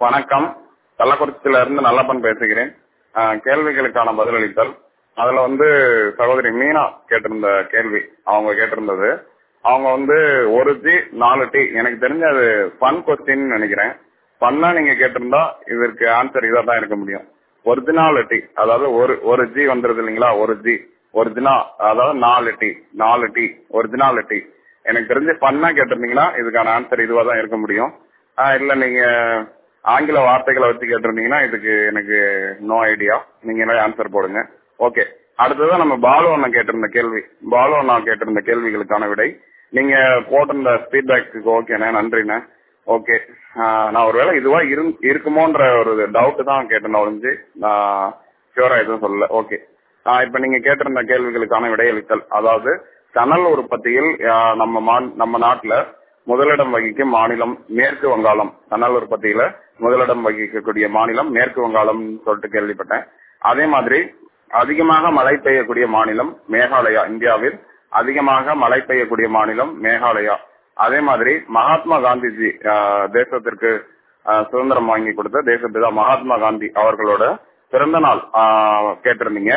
வணக்கம். கள்ளக்குறிச்சியில இருந்து நல்லப்பன் பேசுகிறேன். கேள்விகளுக்கான பதிலளித்தல். அதுல சகோதரி மீனா கேட்டிருந்த கேள்வி, அவங்க கேட்டிருந்தது, அவங்க 1G 4T, எனக்கு தெரிஞ்ச அது ஃபன் கொஸ்டின் நினைக்கிறேன். ஃபன்னா நீங்க கேட்டிருந்தா இதற்கு ஆன்சர் இதா தான் இருக்க முடியும். ஒரிஜினாலிட்டி, அதாவது ஒரு G வந்துருது இல்லைங்களா, 1G ஒரிஜினா, அதாவது 4T ஒரிஜினாலிட்டி. எனக்கு தெரிஞ்சு ஃபன்னா கேட்டிருந்தீங்கன்னா இதுக்கான ஆன்சர் இதுவா தான் இருக்க முடியும். இல்ல நீங்க ஆங்கில வார்த்தைகளை வச்சு கேட்டிருந்தீங்கன்னா இதுக்கு எனக்கு நோ ஐடியா. நீங்க ஆன்சர் போடுங்க. ஓகே, அடுத்ததான் நம்ம பாலு அண்ணா கேட்டிருந்த கேள்விகளுக்கான விடை. நீங்க போட்டிருந்த ஃபீட்பேக்கு ஓகேண்ணே, நன்றிண்ணே. ஓகே, நான் ஒருவேளை இதுவா இருக்குமோன்ற ஒரு டவுட் தான் கேட்டேன் ஒழிஞ்சு நான் ஷியூரா எதுவும் சொல்லல. ஓகே, இப்ப நீங்க கேட்டிருந்த கேள்விகளுக்கான விடையளித்தல். அதாவது சணல் உற்பத்தியில் நம்ம நாட்டுல முதலிடம் வகிக்கும் மாநிலம் மேற்கு வங்காளம். சணல் உற்பத்தியில முதலிடம் வகிக்கக்கூடிய மாநிலம் மேற்கு வங்காளம் சொல்லிட்டு கேள்விப்பட்டேன். அதே மாதிரி அதிகமாக மழை பெய்யக்கூடிய மாநிலம் மேகாலயா. இந்தியாவில் அதிகமாக மழை பெய்யக்கூடிய மாநிலம் மேகாலயா. அதே மாதிரி மகாத்மா காந்திஜி தேசத்திற்கு சுதந்திரம் வாங்கி கொடுத்த தேசப்பிதா மகாத்மா காந்தி அவர்களோட பிறந்த நாள் கேட்டிருந்தீங்க.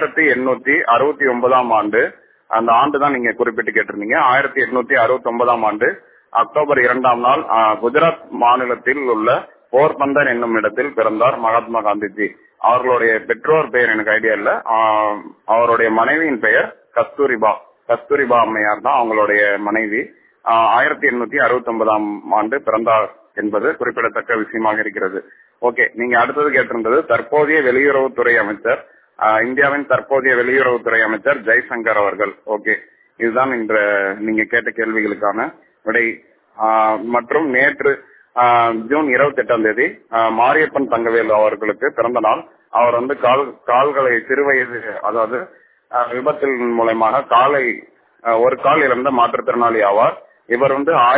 1869 ஆண்டு. அந்த ஆண்டு தான் நீங்க குறிப்பிட்டு கேட்டிருந்தீங்க. 1869 ஆண்டு அக்டோபர் 2ஆம் நாள் குஜராத் மாநிலத்தில் உள்ள போர்பந்தர் என்னும் இடத்தில் பிறந்தார் மகாத்மா காந்திஜி. அவர்களுடைய பெற்றோர் பெயர் எனக்கு ஐடியா இல்ல. அவருடைய மனைவியின் பெயர் கஸ்தூரிபா அம்மையார் தான் அவங்களுடைய மனைவி. 1869 ஆண்டு பிறந்தார் என்பது குறிப்பிடத்தக்க விஷயமாக இருக்கிறது. ஓகே, நீங்க அடுத்தது கேட்டிருந்தது தற்போதைய வெளியுறவுத்துறை அமைச்சர், இந்தியாவின் தற்போதைய வெளியுறவுத்துறை அமைச்சர் ஜெய்சங்கர் அவர்கள். ஓகே, இதுதான் இன்று நீங்க கேட்ட கேள்விகளுக்கான விடை. மற்றும் நேற்று ஜூன் 28ஆம் தேதி மாரியப்பன் தங்கவேலு அவர்களுக்கு பிறந்த நாள். அவர் கால்களை சிறுவயது, அதாவது விபத்தில் மூலமாக ஒரு கால் இழந்த மாற்றுத்திறனாளி ஆவார். இவர்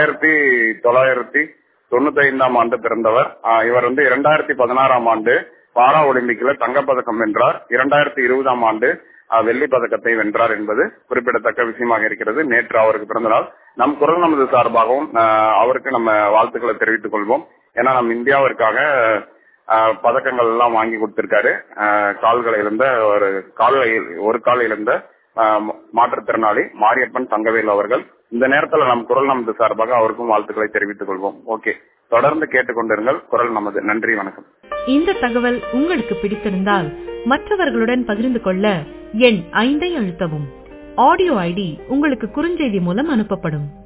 1995ஆம் ஆண்டு பிறந்தவர். இவர் 2016ஆம் ஆண்டு பாரா ஒலிம்பிக்ல தங்கப்பதக்கம் வென்றார். 2020ஆம் ஆண்டு வெள்ளி பதக்கத்தை வென்றார் என்பது குறிப்பிடத்தக்க விஷயமாக இருக்கிறது. நேற்று அவருக்கு பிறந்த நாள். நம் குரல் நமது சார்பாகவும் அவருக்கு நம்ம வாழ்த்துக்களை தெரிவித்துக் கொள்வோம். ஏன்னா நம்ம இந்தியாவிற்காக பதக்கங்கள் எல்லாம் வாங்கி கொடுத்திருக்காரு. கால்களை இழந்த ஒரு கால் இழந்த மாற்றுத்திறனாளி மாரியப்பன் தங்கவேலு அவர்கள். இந்த நேரத்தில் நம் குரல் நமது சார்பாக அவருக்கும் வாழ்த்துக்களை தெரிவித்துக் கொள்வோம். ஓகே, தொடர்ந்து கேட்டுக்கொண்டிருங்கள் குரல் நமது. நன்றி, வணக்கம். இந்த தகவல் உங்களுக்கு பிடித்திருந்தால் மற்றவர்களுடன் பகிர்ந்து கொள்ள எண் 5 அழுத்தவும். ஆடியோ ஐடி உங்களுக்கு குறுஞ்செய்தி மூலம் அனுப்பப்படும்.